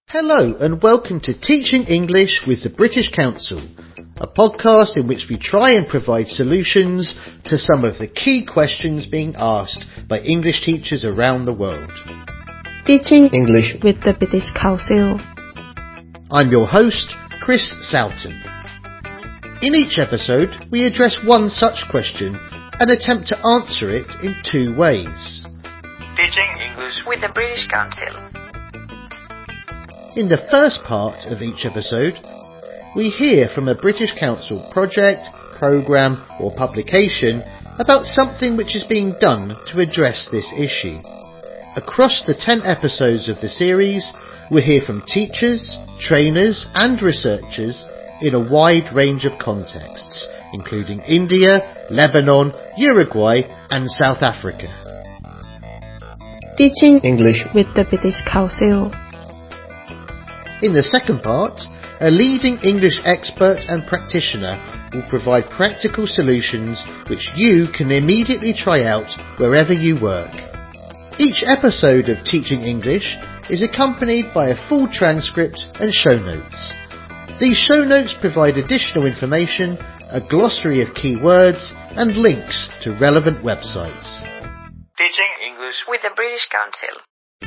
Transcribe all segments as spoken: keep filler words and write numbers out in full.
Hello and welcome to Teaching English with the British Council, a podcast in which we try and provide solutions to some of the key questions being asked by English teachers around the world. Teaching English with the British Council. I'm your host, Chris Soughton. In each episode, we address one such question and attempt to answer it in two ways. Teaching English with the British Council. In the first part of each episode, we hear from a British Council project, programme or publication about something which is being done to address this issue. Across the ten episodes of the series, we hear from teachers, trainers and researchers in a wide range of contexts, including India, Lebanon, Uruguay and South Africa. Teaching English with the British Council. In the second part, a leading English expert and practitioner will provide practical solutions which you can immediately try out wherever you work. Each episode of Teaching English is accompanied by a full transcript and show notes. These show notes provide additional information, a glossary of key words and links to relevant websites. Teaching English with the British Council.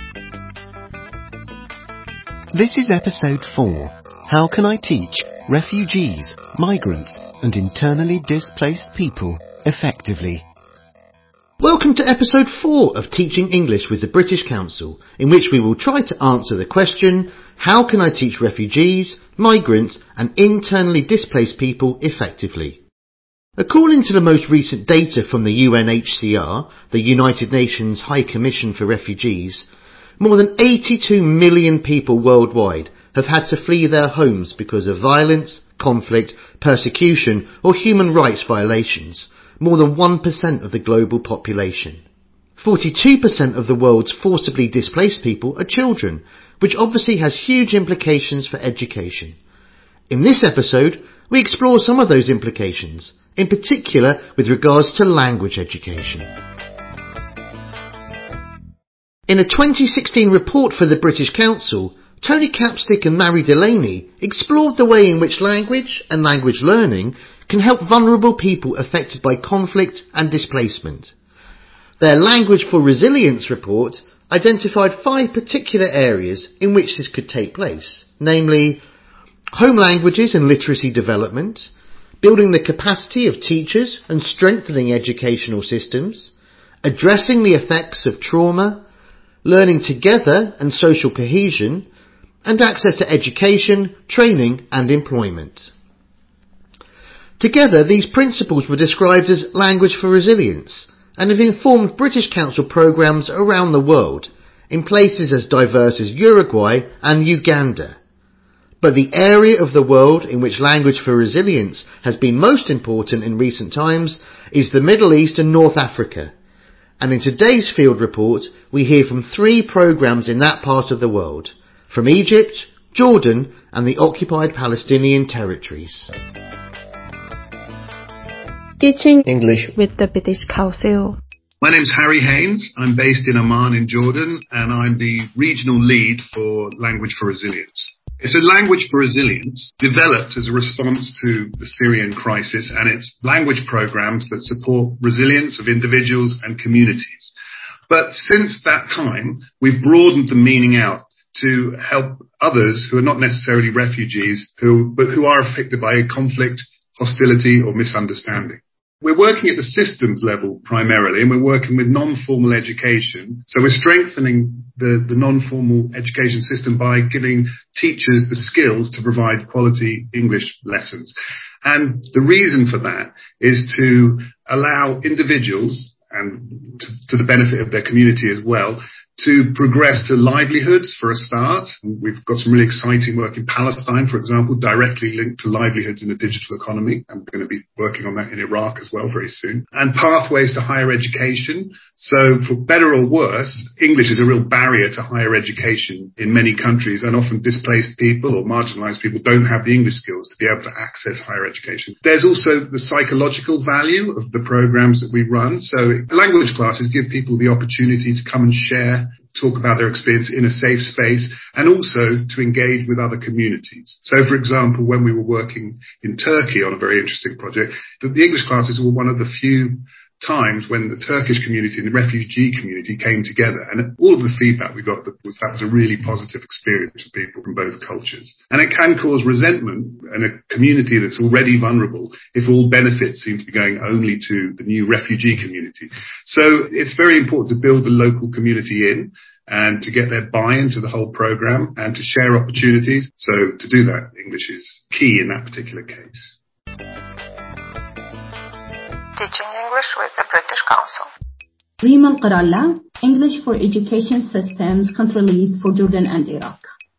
This is episode four. How can I teach refugees, migrants and internally displaced people effectively? Welcome to episode four of Teaching English with the British Council, in which we will try to answer the question, how can I teach refugees, migrants and internally displaced people effectively? According to the most recent data from the U N H C R, the United Nations High Commission for Refugees, more than eighty-two million people worldwide have had to flee their homes because of violence, conflict, persecution or human rights violations, more than one percent of the global population. forty-two percent of the world's forcibly displaced people are children, which obviously has huge implications for education. In this episode, we explore some of those implications, in particular with regards to language education. In a twenty sixteen report for the British Council, Tony Capstick and Mary Delaney explored the way in which language and language learning can help vulnerable people affected by conflict and displacement. Their Language for Resilience report identified five particular areas in which this could take place, namely home languages and literacy development, building the capacity of teachers and strengthening educational systems, addressing the effects of trauma, learning together and social cohesion, and access to education, training and employment. Together, these principles were described as language for resilience and have informed British Council programmes around the world in places as diverse as Uruguay and Uganda. But the area of the world in which language for resilience has been most important in recent times is the Middle East and North Africa. And in today's field report, we hear from three programmes in that part of the world, from Egypt, Jordan and the occupied Palestinian territories. Teaching English with the British Council. My name's Harry Haynes. I'm based in Amman in Jordan and I'm the regional lead for Language for Resilience. It's a Language for Resilience developed as a response to the Syrian crisis, and it's language programs that support resilience of individuals and communities. But since that time, we've broadened the meaning out to help others who are not necessarily refugees, who, but who are affected by a conflict, hostility or misunderstanding. We're working at the systems level primarily, and we're working with non-formal education. So we're strengthening the, the non-formal education system by giving teachers the skills to provide quality English lessons. And the reason for that is to allow individuals, and to, to the benefit of their community as well, to progress to livelihoods for a start. We've got some really exciting work in Palestine, for example, directly linked to livelihoods in the digital economy. I'm going to be working on that in Iraq as well very soon. And pathways to higher education. So for better or worse, English is a real barrier to higher education in many countries, and often displaced people or marginalised people don't have the English skills to be able to access higher education. There's also the psychological value of the programs that we run. So language classes give people the opportunity to come and share talk about their experience in a safe space, and also to engage with other communities. So, for example, when we were working in Turkey on a very interesting project, the, the English classes were one of the few times when the Turkish community and the refugee community came together, and all of the feedback we got was that was a really positive experience for people from both cultures. And it can cause resentment in a community that's already vulnerable if all benefits seem to be going only to the new refugee community. So it's very important to build the local community in and to get their buy-in to the whole program and to share opportunities. So to do that, English is key in that particular case. Teaching English with the British Council. Rima Al-Qaralla, English for Education Systems Country Lead for Jordan and Iraq.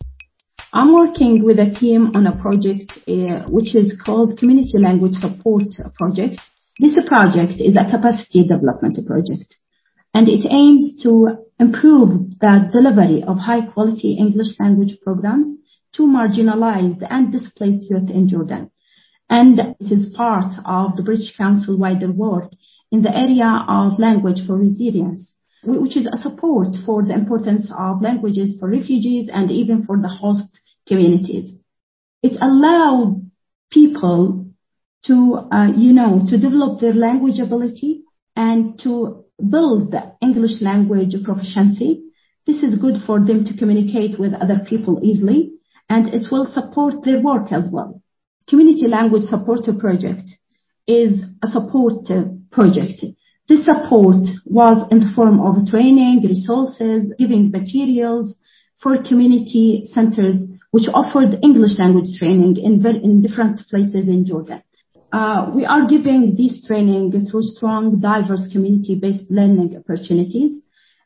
I'm working with a team on a project uh, which is called Community Language Support Project. This project is a capacity development project, and it aims to improve the delivery of high-quality English language programs to marginalized and displaced youth in Jordan. And it is part of the British Council wider work in the area of language for resilience, which is a support for the importance of languages for refugees and even for the host communities. It allows people to, uh, you know, to develop their language ability and to build the English language proficiency. This is good for them to communicate with other people easily, and it will support their work as well. Community Language Support Project is a support project. This support was in the form of training, resources, giving materials for community centers which offered English language training in, in different places in Jordan. Uh, we are giving this training through strong, diverse community-based learning opportunities.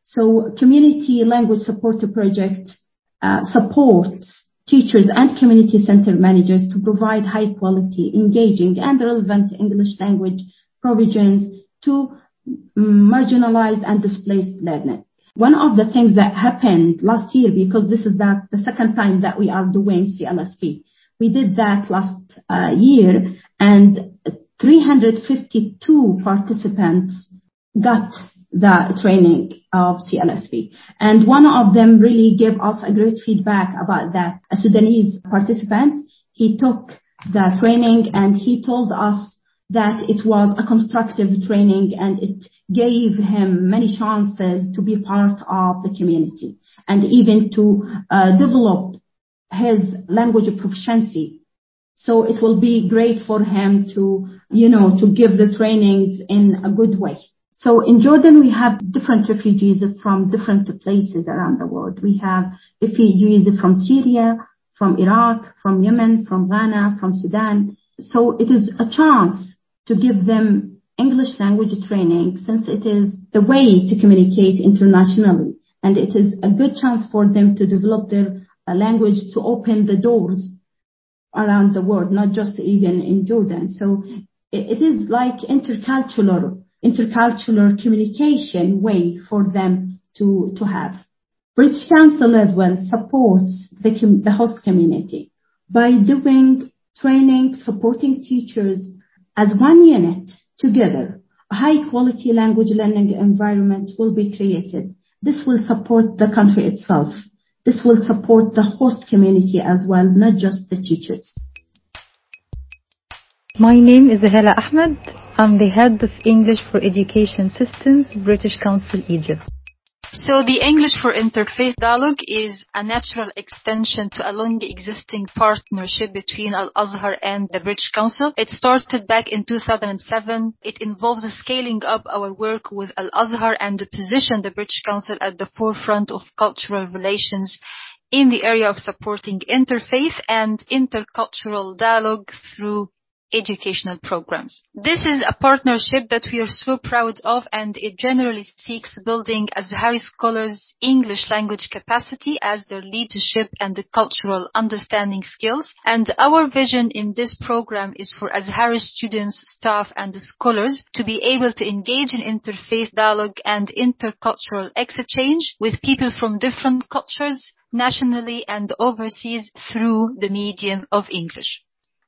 So Community Language Support Project uh, supports teachers and community center managers to provide high quality, engaging and relevant English language provisions to marginalized and displaced learners. One of the things that happened last year, because this is that the second time that we are doing C L S P, we did that last uh, year, and three hundred fifty-two participants got the training of C L S P. And one of them really gave us a great feedback about that. A Sudanese participant, he took the training and he told us that it was a constructive training and it gave him many chances to be part of the community and even to uh, develop his language proficiency. So it will be great for him to, you know, to give the trainings in a good way. So in Jordan, we have different refugees from different places around the world. We have refugees from Syria, from Iraq, from Yemen, from Ghana, from Sudan. So it is a chance to give them English language training, since it is the way to communicate internationally. And it is a good chance for them to develop their uh, language to open the doors around the world, not just even in Jordan. So it, it is like intercultural intercultural communication way for them to, to have. British Council as well supports the, the host community by doing training, supporting teachers as one unit together. A high quality language learning environment will be created. This will support the country itself. This will support the host community as well, not just the teachers. My name is Hala Ahmed. I'm the head of English for Education Systems, British Council, Egypt. So the English for Interfaith Dialogue is a natural extension to a long existing partnership between Al-Azhar and the British Council. It started back in two thousand seven. It involves scaling up our work with Al-Azhar and position the British Council at the forefront of cultural relations in the area of supporting interfaith and intercultural dialogue through educational programs. This is a partnership that we are so proud of, and it generally seeks building Azhari scholars' English language capacity as their leadership and the cultural understanding skills. And our vision in this program is for Azhari students, staff, and scholars to be able to engage in interfaith dialogue and intercultural exchange with people from different cultures, nationally and overseas, through the medium of English.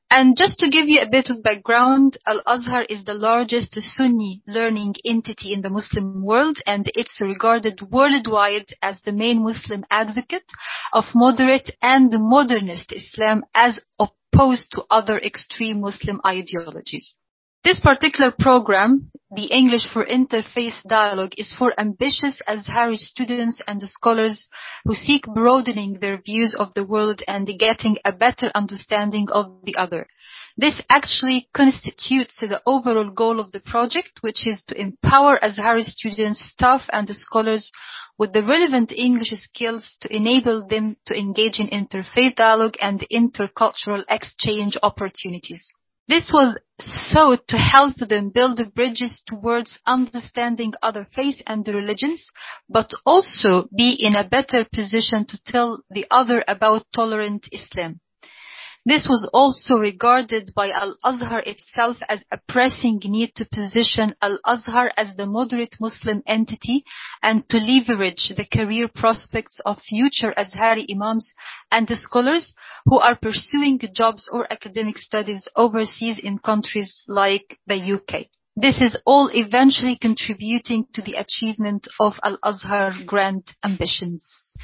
And just to give you a bit of background, Al-Azhar is the largest Sunni learning entity in the Muslim world, and it's regarded worldwide as the main Muslim advocate of moderate and modernist Islam as opposed to other extreme Muslim ideologies. This particular program, the English for Interfaith Dialogue, is for ambitious Azhari students and scholars who seek broadening their views of the world and getting a better understanding of the other. This actually constitutes the overall goal of the project, which is to empower Azhari students, staff, and scholars with the relevant English skills to enable them to engage in interfaith dialogue and intercultural exchange opportunities. This was so to help them build bridges towards understanding other faiths and religions, but also be in a better position to tell the other about tolerant Islam. This was also regarded by Al-Azhar itself as a pressing need to position Al-Azhar as the moderate Muslim entity and to leverage the career prospects of future Azhari imams and scholars who are pursuing jobs or academic studies overseas in countries like the U K. This is all eventually contributing to the achievement of Al-Azhar grand ambitions.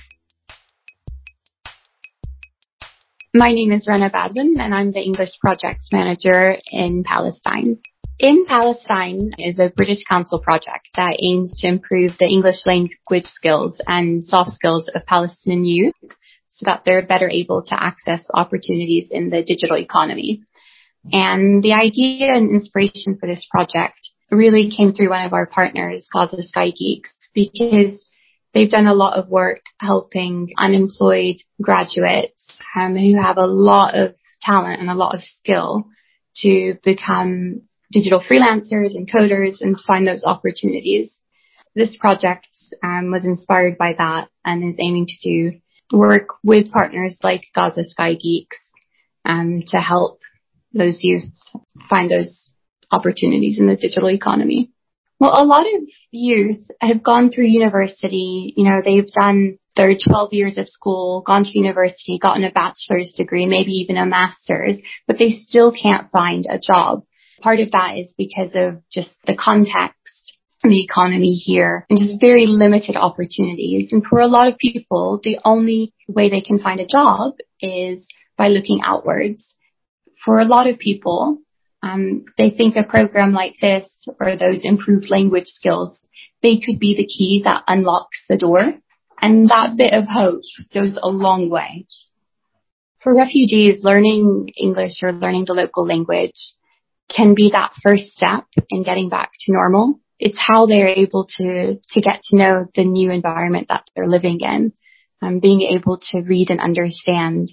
My name is Rana Badwin, and I'm the English Projects Manager in Palestine. In Palestine is a British Council project that aims to improve the English language skills and soft skills of Palestinian youth so that they're better able to access opportunities in the digital economy. And the idea and inspiration for this project really came through one of our partners, Gaza Sky Geeks, because they've done a lot of work helping unemployed graduates um, who have a lot of talent and a lot of skill to become digital freelancers and coders and find those opportunities. This project um, was inspired by that and is aiming to do work with partners like Gaza Sky Geeks um, to help those youths find those opportunities in the digital economy. Well, a lot of youth have gone through university, you know, they've done their twelve years of school, gone to university, gotten a bachelor's degree, maybe even a master's, but they still can't find a job. Part of that is because of just the context and the economy here and just very limited opportunities. And for a lot of people, the only way they can find a job is by looking outwards. For a lot of people, um, they think a program like this or those improved language skills, they could be the key that unlocks the door. And that bit of hope goes a long way. For refugees, learning English or learning the local language can be that first step in getting back to normal. It's how they're able to, to get to know the new environment that they're living in, um, being able to read and understand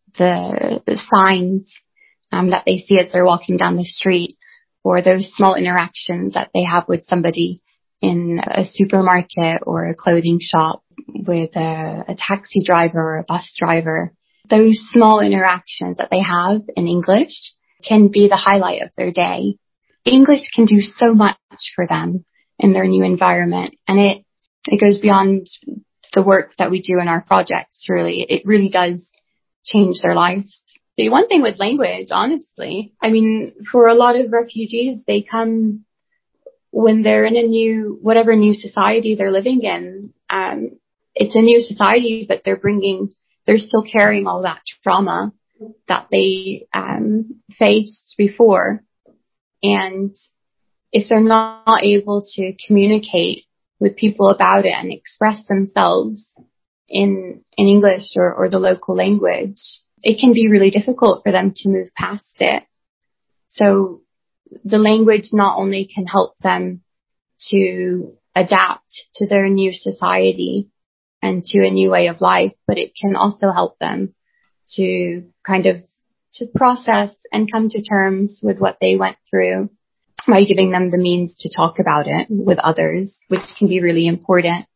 the, the signs um, that they see as they're walking down the street, or those small interactions that they have with somebody in a supermarket or a clothing shop, with a, a taxi driver or a bus driver. Those small interactions that they have in English can be the highlight of their day. English can do so much for them in their new environment, and it, it goes beyond the work that we do in our projects, really. It really does change their lives. The one thing with language, honestly, I mean, for a lot of refugees, they come when they're in a new, whatever new society they're living in. Um, it's a new society, but they're bringing, they're still carrying all that trauma that they um, faced before. And if they're not able to communicate with people about it and express themselves in in English or, or the local language, it can be really difficult for them to move past it. So the language not only can help them to adapt to their new society and to a new way of life, but it can also help them to kind of to process and come to terms with what they went through by giving them the means to talk about it with others, which can be really important.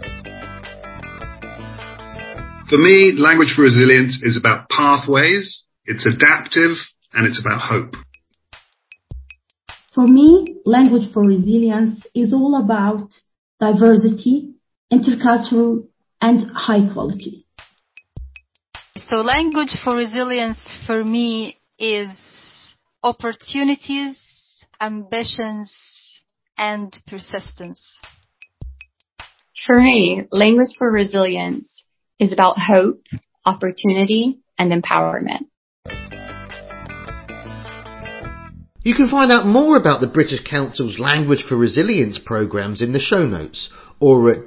For me, Language for Resilience is about pathways, it's adaptive, and it's about hope. For me, Language for Resilience is all about diversity, intercultural, and high quality. So Language for Resilience for me is opportunities, ambitions, and persistence. For me, Language for Resilience is about hope, opportunity, and empowerment. You can find out more about the British Council's Language for Resilience programmes in the show notes or at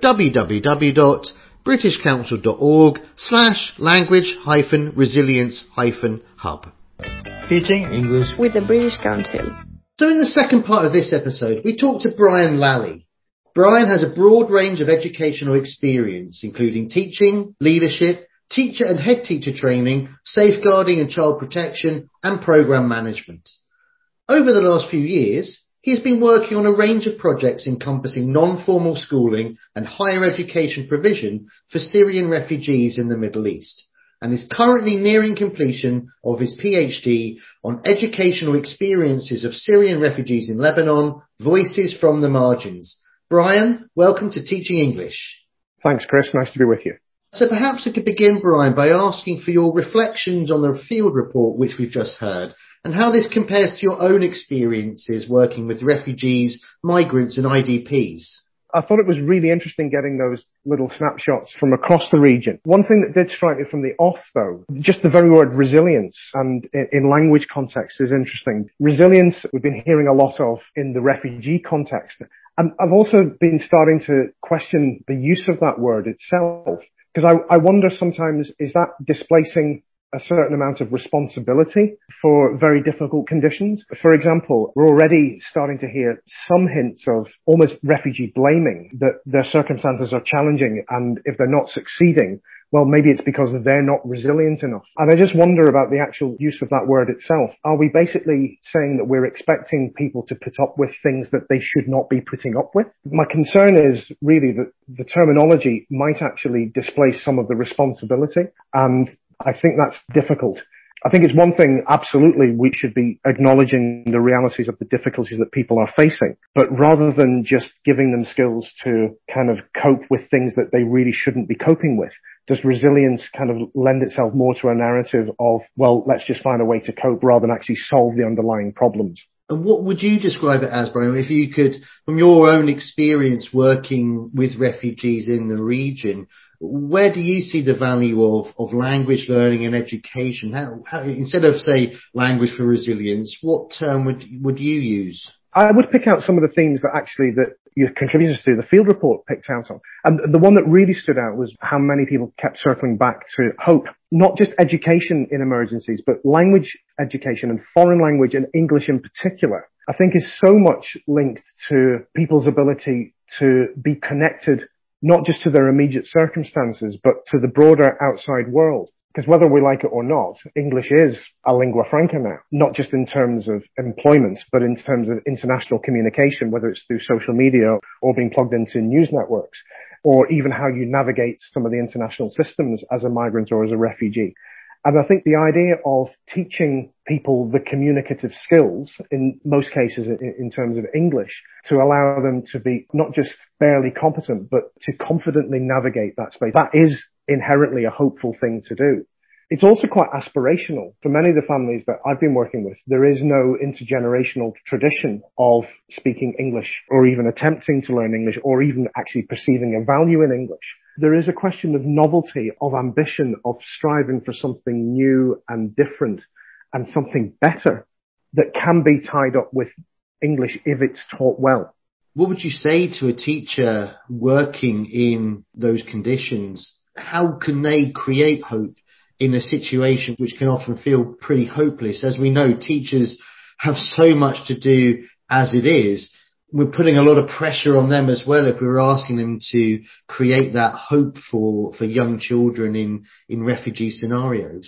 www.britishcouncil.org slash language hyphen resilience hyphen hub. Teaching English with the British Council. So in the second part of this episode, we talked to Brian Lally. Brian has a broad range of educational experience, including teaching, leadership, teacher and head teacher training, safeguarding and child protection, and programme management. Over the last few years, he has been working on a range of projects encompassing non-formal schooling and higher education provision for Syrian refugees in the Middle East, and is currently nearing completion of his PhD on educational experiences of Syrian refugees in Lebanon, Voices from the Margins. Brian, welcome to Teaching English. Thanks, Chris. Nice to be with you. So perhaps I could begin, Brian, by asking for your reflections on the field report which we've just heard, and how this compares to your own experiences working with refugees, migrants and I D Ps. I thought it was really interesting getting those little snapshots from across the region. One thing that did strike me from the off, though, just the very word resilience, and in language context is interesting. Resilience we've been hearing a lot of in the refugee context. And I've also been starting to question the use of that word itself, because I, I wonder sometimes, is that displacing a certain amount of responsibility for very difficult conditions? For example, we're already starting to hear some hints of almost refugee blaming, that their circumstances are challenging, and if they're not succeeding, well, maybe it's because they're not resilient enough. And I just wonder about the actual use of that word itself. Are we basically saying that we're expecting people to put up with things that they should not be putting up with? My concern is really that the terminology might actually displace some of the responsibility, and I think that's difficult. I think it's one thing, absolutely, we should be acknowledging the realities of the difficulties that people are facing. But rather than just giving them skills to kind of cope with things that they really shouldn't be coping with, does resilience kind of lend itself more to a narrative of, well, let's just find a way to cope rather than actually solve the underlying problems? And what would you describe it as, Brian, if you could, from your own experience working with refugees in the region, where do you see the value of, of language learning and education? How, how, instead of, say, language for resilience, what term would would you use? I would pick out some of the themes that actually that your contributors to the field report picked out on. And the one that really stood out was how many people kept circling back to hope. Not just education in emergencies, but language education, and foreign language and English in particular, I think is so much linked to people's ability to be connected not just to their immediate circumstances, but to the broader outside world. Because whether we like it or not, English is a lingua franca now, not just in terms of employment, but in terms of international communication, whether it's through social media or being plugged into news networks, or even how you navigate some of the international systems as a migrant or as a refugee. And I think the idea of teaching people the communicative skills, in most cases in terms of English, to allow them to be not just barely competent, but to confidently navigate that space, that is inherently a hopeful thing to do. It's also quite aspirational. For many of the families that I've been working with, there is no intergenerational tradition of speaking English or even attempting to learn English or even actually perceiving a value in English. There is a question of novelty, of ambition, of striving for something new and different and something better that can be tied up with English if it's taught well. What would you say to a teacher working in those conditions? How can they create hope in a situation which can often feel pretty hopeless? As we know, teachers have so much to do as it is. We're putting a lot of pressure on them as well if we're asking them to create that hope for, for young children in, in refugee scenarios.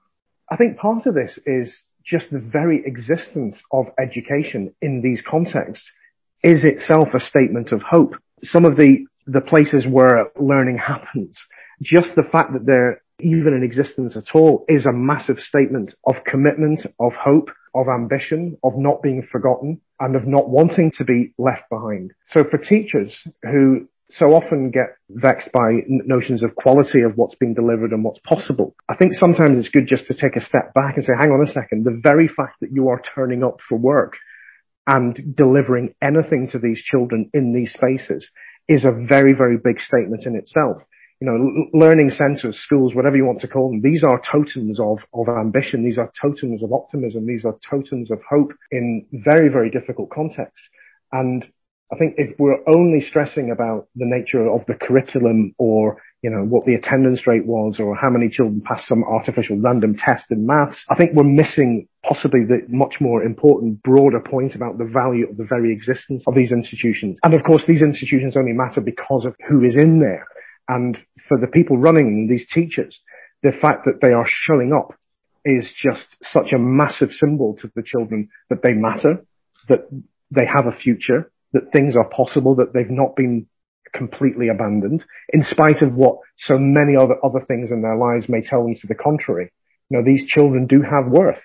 I think part of this is just the very existence of education in these contexts is itself a statement of hope. Some of the, the places where learning happens, just the fact that they're even in existence at all is a massive statement of commitment, of hope, of ambition, of not being forgotten, and of not wanting to be left behind. So for teachers who so often get vexed by notions of quality of what's being delivered and what's possible. I think sometimes it's good just to take a step back and say, hang on a second, the very fact that you are turning up for work and delivering anything to these children in these spaces is a very, very big statement in itself. You know, learning centres, schools, whatever you want to call them, these are totems of, of ambition. These are totems of optimism. These are totems of hope in very, very difficult contexts. And I think if we're only stressing about the nature of the curriculum or, you know, what the attendance rate was or how many children passed some artificial random test in maths, I think we're missing possibly the much more important, broader point about the value of the very existence of these institutions. And of course, these institutions only matter because of who is in there. And for the people running these teachers, the fact that they are showing up is just such a massive symbol to the children that they matter, that they have a future, that things are possible, that they've not been completely abandoned, in spite of what so many other, other things in their lives may tell them to the contrary. You know, these children do have worth.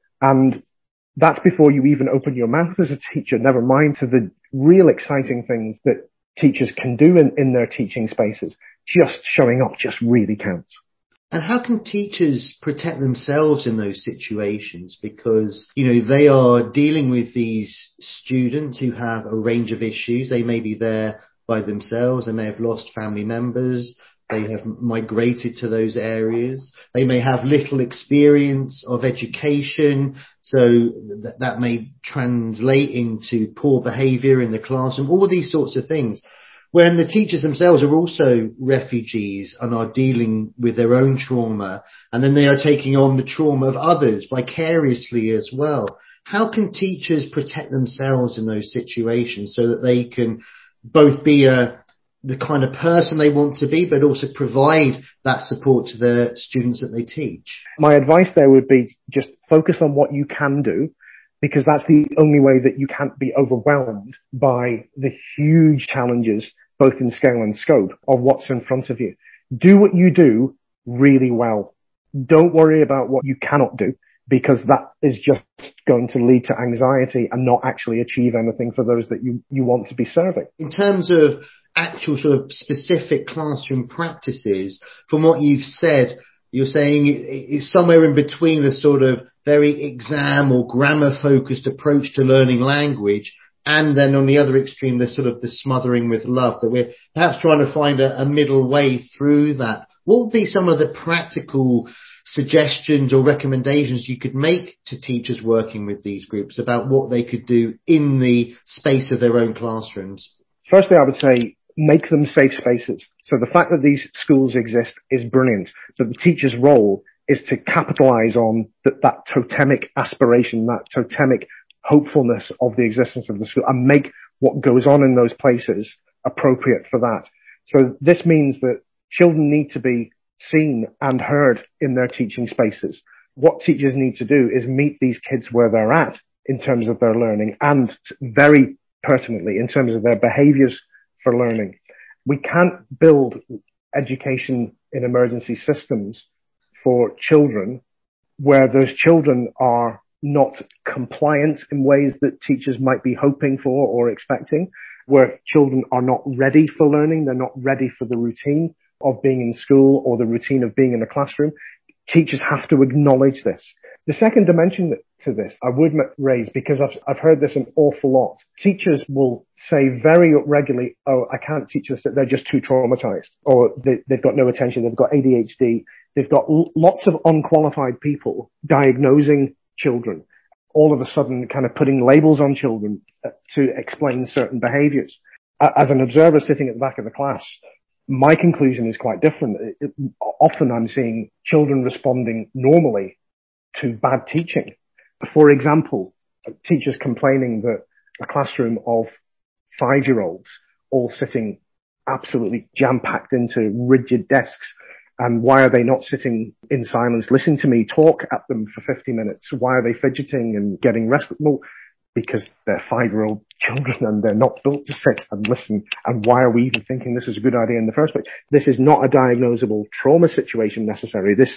And that's before you even open your mouth as a teacher, never mind to the real exciting things that teachers can do in, in their teaching spaces. Just showing up just really counts. And how can teachers protect themselves in those situations? Because, you know, they are dealing with these students who have a range of issues. They may be there by themselves. They may have lost family members. They have migrated to those areas. They may have little experience of education. So th- that may translate into poor behaviour in the classroom, all of these sorts of things. When the teachers themselves are also refugees and are dealing with their own trauma, and then they are taking on the trauma of others vicariously as well. How can teachers protect themselves in those situations so that they can both be a, the kind of person they want to be, but also provide that support to the students that they teach? My advice there would be just focus on what you can do, because that's the only way that you can't be overwhelmed by the huge challenges, both in scale and scope, of what's in front of you. Do what you do really well. Don't worry about what you cannot do, because that is just going to lead to anxiety and not actually achieve anything for those that you, you want to be serving. In terms of actual sort of specific classroom practices, from what you've said, you're saying it's somewhere in between the sort of very exam or grammar focused approach to learning language, and then on the other extreme, the sort of the smothering with love, that we're perhaps trying to find a, a middle way through that. What would be some of the practical suggestions or recommendations you could make to teachers working with these groups about what they could do in the space of their own classrooms? Firstly, I would say make them safe spaces. So the fact that these schools exist is brilliant, but the teacher's role is to capitalize on that, that totemic aspiration, that totemic hopefulness of the existence of the school, and make what goes on in those places appropriate for that. So this means that children need to be seen and heard in their teaching spaces. What teachers need to do is meet these kids where they're at in terms of their learning, and very pertinently in terms of their behaviours for learning. We can't build education in emergency systems for children where those children are not compliant in ways that teachers might be hoping for or expecting, where children are not ready for learning, they're not ready for the routine of being in school or the routine of being in a classroom. Teachers have to acknowledge this. The second dimension to this I would raise, because I've, I've heard this an awful lot. Teachers will say very regularly, oh, I can't teach this, that they're just too traumatized, or they, they've got no attention, they've got A D H D, they've got l- lots of unqualified people diagnosing children, all of a sudden kind of putting labels on children to explain certain behaviors. As an observer sitting at the back of the class, my conclusion is quite different. It, it, often I'm seeing children responding normally to bad teaching. For example, teachers complaining that a classroom of five-year-olds all sitting absolutely jam-packed into rigid desks, and why are they not sitting in silence, listening to me talk at them for fifty minutes? Why are they fidgeting and getting restless? Well, because they're five-year-old children and they're not built to sit and listen. And why are we even thinking this is a good idea in the first place? This is not a diagnosable trauma situation necessarily. This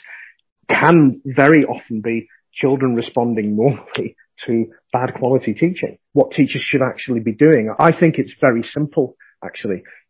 can very often be children responding normally to bad quality teaching. What teachers should actually be doing, I think it's very simple, actually.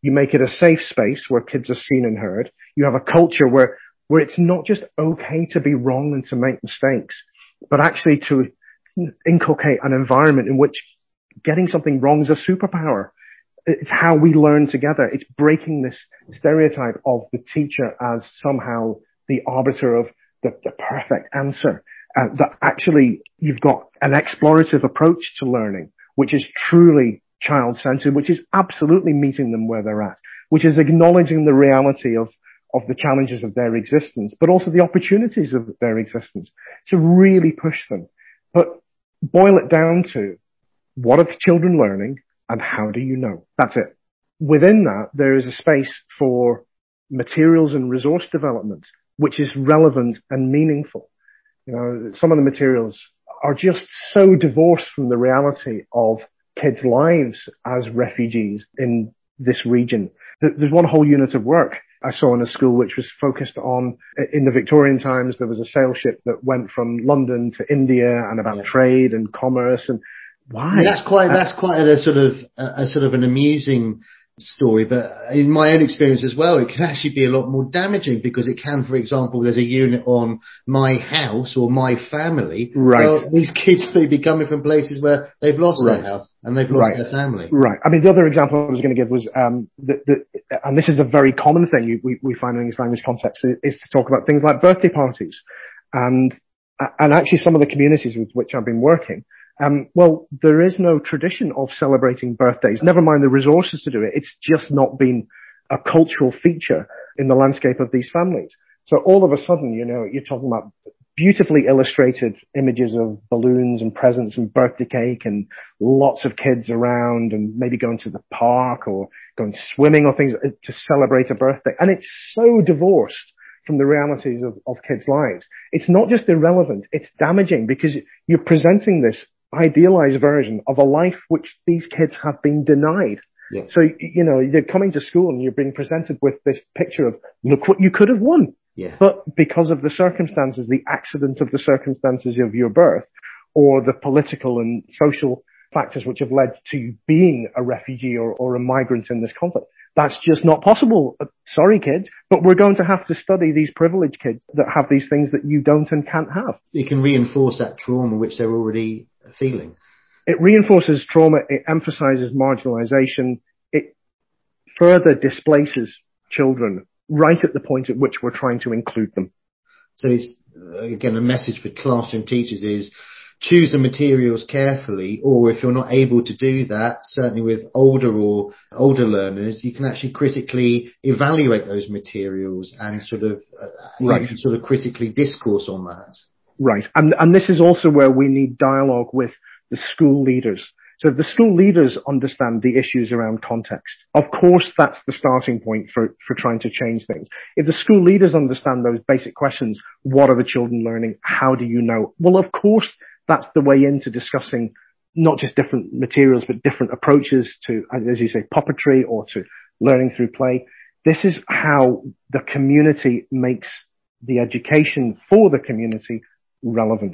You make it a safe space where kids are seen and heard. You have a culture where, where it's not just okay to be wrong and to make mistakes, but actually to inculcate an environment in which getting something wrong is a superpower. It's how we learn together. It's breaking this stereotype of the teacher as somehow the arbiter of the, the perfect answer. Uh, that actually you've got an explorative approach to learning, which is truly child-centered, which is absolutely meeting them where they're at, which is acknowledging the reality of, of the challenges of their existence, but also the opportunities of their existence to really push them. But boil it down to, what are the children learning and how do you know? That's it. Within that, there is a space for materials and resource development, which is relevant and meaningful. You know, some of the materials are just so divorced from the reality of kids' lives as refugees in this region. There's one whole unit of work I saw in a school which was focused on, in the Victorian times, there was a sail ship that went from London to India and about yeah. trade and commerce and why? Yeah, that's quite, that's quite a sort of, a, a sort of an amusing story, but in my own experience as well, it can actually be a lot more damaging because it can, for example, there's a unit on my house or my family. Right. Well, these kids may be coming from places where they've lost right. their house and they've lost right. their family. Right. I mean, the other example I was going to give was, um, the, the, and this is a very common thing we, we find in English language context, is to talk about things like birthday parties. And, and actually some of the communities with which I've been working, Um, well, there is no tradition of celebrating birthdays, never mind the resources to do it. It's just not been a cultural feature in the landscape of these families. So all of a sudden, you know, you're talking about beautifully illustrated images of balloons and presents and birthday cake and lots of kids around and maybe going to the park or going swimming or things to celebrate a birthday. And it's so divorced from the realities of, of kids' lives. It's not just irrelevant, it's damaging because you're presenting this idealized version of a life which these kids have been denied. Yeah. So, you know, you're coming to school and you're being presented with this picture of, look what you could have won. Yeah. But because of the circumstances, the accident of the circumstances of your birth, or the political and social factors which have led to you being a refugee or, or a migrant in this conflict, that's just not possible. Sorry, kids, but we're going to have to study these privileged kids that have these things that you don't and can't have. It can reinforce that trauma which they're already feeling. It reinforces trauma. It emphasizes marginalization. It further displaces children right at the point at which we're trying to include them. So it's, again, a message for classroom teachers is choose the materials carefully, or if you're not able to do that, certainly with older or older learners, you can actually critically evaluate those materials and sort of, uh, right. you can sort of critically discourse on that. Right. And, and this is also where we need dialogue with the school leaders. So if the school leaders understand the issues around context, of course that's the starting point for, for trying to change things. If the school leaders understand those basic questions, what are the children learning? How do you know? Well, of course, that's the way into discussing not just different materials, but different approaches to, as you say, puppetry or to learning through play. This is how the community makes the education for the community relevant.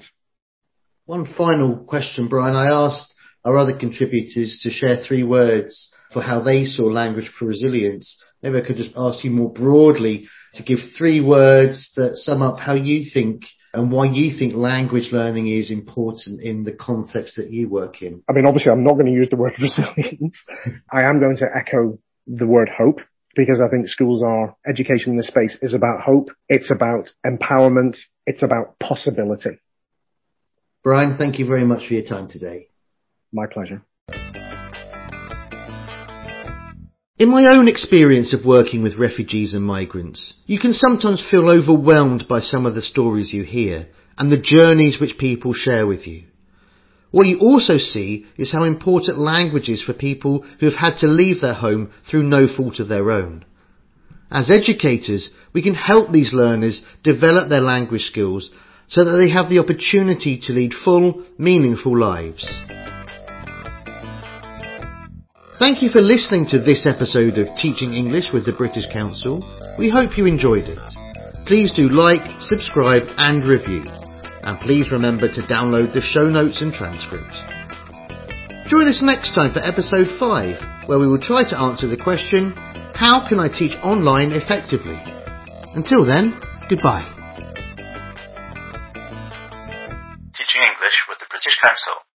One final question, Brian. I asked our other contributors to share three words for how they saw language for resilience. Maybe I could just ask you more broadly to give three words that sum up how you think and why you think language learning is important in the context that you work in. I mean, obviously, I'm not going to use the word resilience. I am going to echo the word hope, because I think schools are, education in this space is about hope. It's about empowerment. It's about possibility. Brian, thank you very much for your time today. My pleasure. In my own experience of working with refugees and migrants, you can sometimes feel overwhelmed by some of the stories you hear and the journeys which people share with you. What you also see is how important language is for people who have had to leave their home through no fault of their own. As educators, we can help these learners develop their language skills so that they have the opportunity to lead full, meaningful lives. Thank you for listening to this episode of Teaching English with the British Council. We hope you enjoyed it. Please do like, subscribe and review. And please remember to download the show notes and transcript. Join us next time for episode five, where we will try to answer the question, how can I teach online effectively? Until then, goodbye. Teaching English with the British Council.